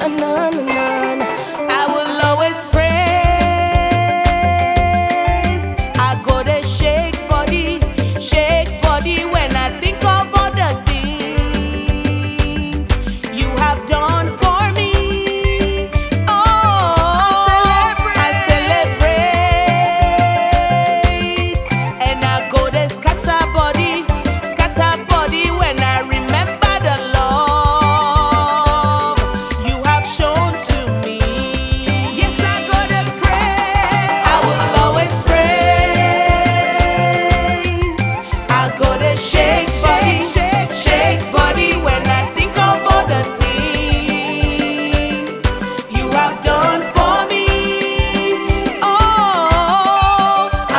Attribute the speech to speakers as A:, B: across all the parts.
A: na, na, na, na. I will always praise. I go to shake body when I think of all the things you have done for me. Oh, I celebrate, and I go to scatter body when I remember the love you have shown to me. Yes, I go to praise. I will always praise. I go to shake body when I think of all the things you have done for me. Oh, I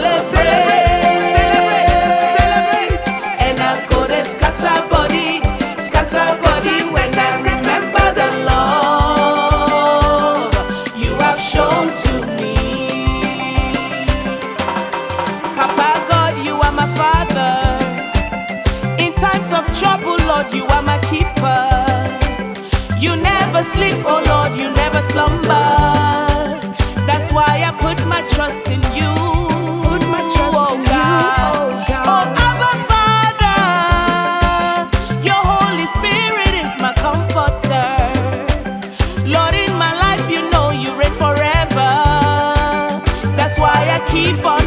A: celebrate, and I go to scatter body when I remember the love you have shown to me. Papa God, you are my father. In times of trouble, Lord, you are my keeper. You never sleep, oh Lord, you never slumber. That's why I put my trust in you. Oh God. Oh Abba Father, your Holy Spirit is my comforter. Lord, in my life, you know you reign forever. That's why I keep on